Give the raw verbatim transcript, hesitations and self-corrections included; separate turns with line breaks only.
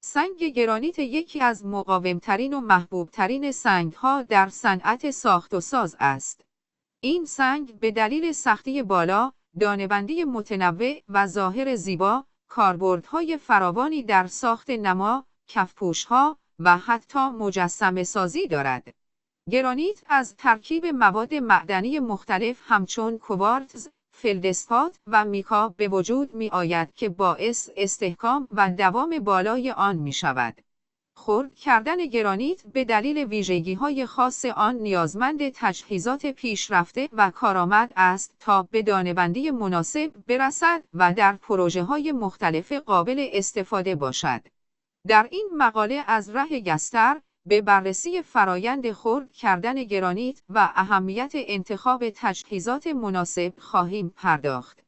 سنگ گرانیت یکی از مقاومترین و محبوبترین سنگ‌ها در صنعت ساخت و ساز است. این سنگ به دلیل سختی بالا، دانه‌بندی متنوع و ظاهر زیبا، کاربردهای فراوانی در ساخت نما، کفپوش‌ها و حتی مجسمه‌سازی دارد. گرانیت از ترکیب مواد معدنی مختلف همچون کوارتز، فلدسپات و میکا به وجود می آید که باعث استحکام و دوام بالای آن می شود. خرد کردن گرانیت به دلیل ویژگی‌های خاص آن نیازمند تجهیزات پیشرفته و کارآمد است تا به دانه‌بندی مناسب برسد و در پروژه‌های مختلف قابل استفاده باشد. در این مقاله از ره گستر به بررسی فرایند خرد کردن گرانیت و اهمیت انتخاب تجهیزات مناسب خواهیم پرداخت.